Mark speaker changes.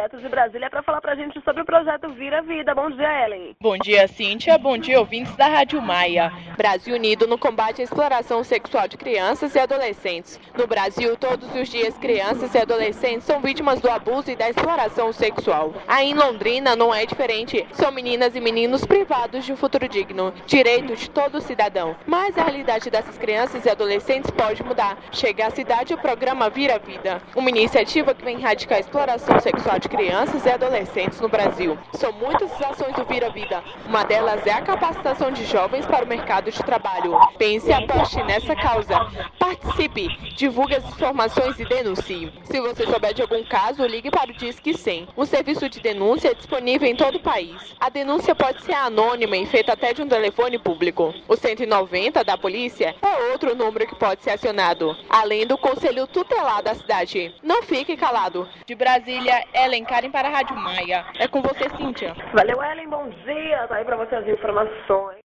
Speaker 1: direto de Brasília, para falar para a gente sobre o projeto Vira Vida. Bom dia, Ellen.
Speaker 2: Bom dia, Cíntia. Bom dia, ouvintes da Rádio Maia.
Speaker 3: Brasil unido no combate à exploração sexual de crianças e adolescentes. No Brasil, todos os dias, crianças e adolescentes são vítimas do abuso e da exploração sexual. Aí em Londrina não é diferente. São meninas e meninos privados de um futuro digno, direito de todo cidadão. Mas a realidade dessas crianças e adolescentes pode mudar. Chega à cidade o programa Vira Vida, uma iniciativa que vem erradicar a exploração sexual de crianças e adolescentes no Brasil. São muitas as ações do Vira Vida. Uma delas é a capacitação de jovens para o mercado de trabalho. Pense e aposte nessa causa. Participe, divulgue as informações e denuncie. Se você souber de algum caso, ligue para o Disque 100. O serviço de denúncia é disponível em todo o país. A denúncia pode ser anônima e feita até de um telefone público. O 190 da polícia é outro número que pode ser acionado, além do conselho tutelar da cidade. Não fique calado.
Speaker 2: De Brasília, Ellen Karen para a Rádio Maia. É com você, Cíntia.
Speaker 1: Valeu, Ellen. Bom dia. Tá aí para você as informações.